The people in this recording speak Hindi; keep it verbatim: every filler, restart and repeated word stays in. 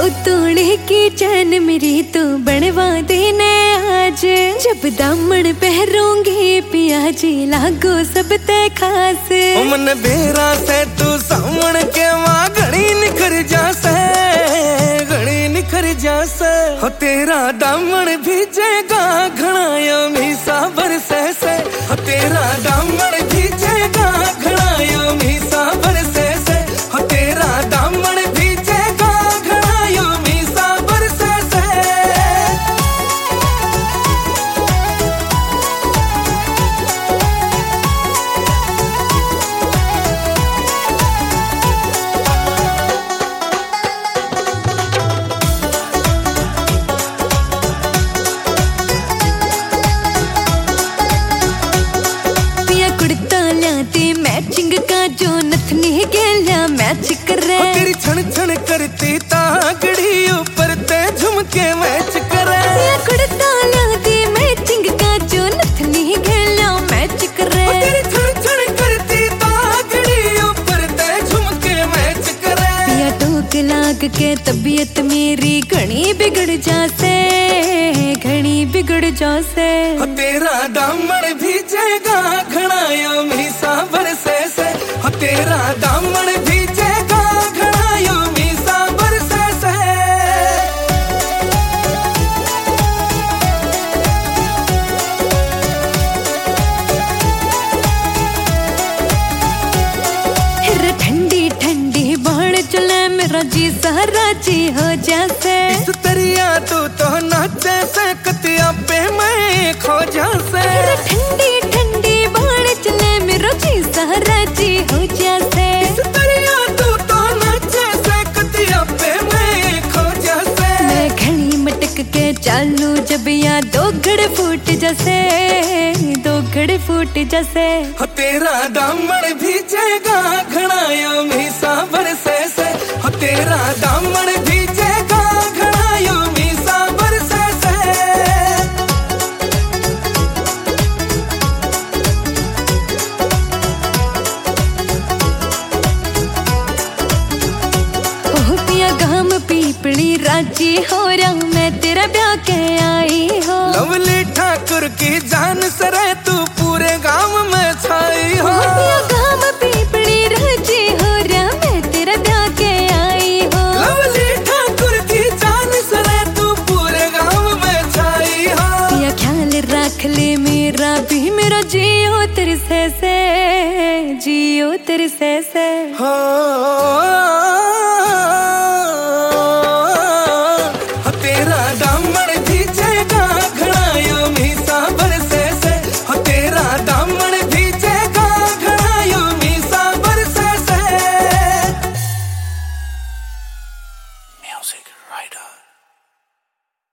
तोड़े की चैन मेरी तो बनवा देने आज। जब दामन पहरूंगी पिया जी लागो सब ते खास। मन बेरा से तू सामन के मां घड़ी निखर जासे, घड़ी निखर जासे। हो तेरा दामन भीजेगा घना यमी साबर से से। हो तेरा दामन भीजेगा घना यमी साबर से से। हो तेरा दामन भीजेगा घना यमी साबर से से। मैचिंग का जो नथनी गेलिया मैच करे। तेरी छन छन करती तागड़ी ऊपर ते झुमके मैच करे। कुड़ता दी मैचिंग का जो नथनी गेलिया मैच करे। तेरी छन छन करती तागड़ी ऊपर ते झुमके मैच करे। पिया टोक लाग के तबीयत मेरी घनी बिगड़ जासे, घनी बिगड़ जासे। तेरा दामन भीजेगा घना यमी साबर से से। हो तेरा दामन भीजेगा घना यमी साबर से से। ठंडी ठंडी बाण चले मेरा जी सारा जी हो जासे। इस तरिया तू तो नाचे से कतिया पे मैं खो जासे। ठंडी ठंडी बाण चले मेरा जी सारा जी हो जासे। इस तरिया तू तो नाचे से कतिया पे मैं खो जासे। मैं घनी मटक के चालू जब या दो घड़ फूट जैसे, दो घड़ फूट जैसे। हो तेरा दामन भीजेगा घना यमी साबर से से। हो तेरा दामन भीजेगा घना यमी साबर से से। ओह पिया गाम पीपली राजी हो रहा मैं तेरा ब्याह के आई हो। लवली ठाकुर की जान सरे तू पूरे गांव में छाई हो। पिया गाम पीपली राजी हो रहा मैं तेरा ब्याह के आई हो। लवली ठाकुर की जान सरे तू पूरे गांव में छाई हो। पिया ख्याल रख ले मेरा भी मेरा जियो तेरे से से, जियो तेरे से से। हो